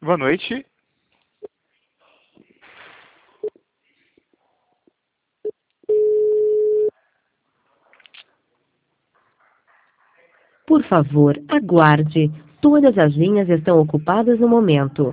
Boa noite. Por favor, aguarde. Todas as linhas estão ocupadas no momento.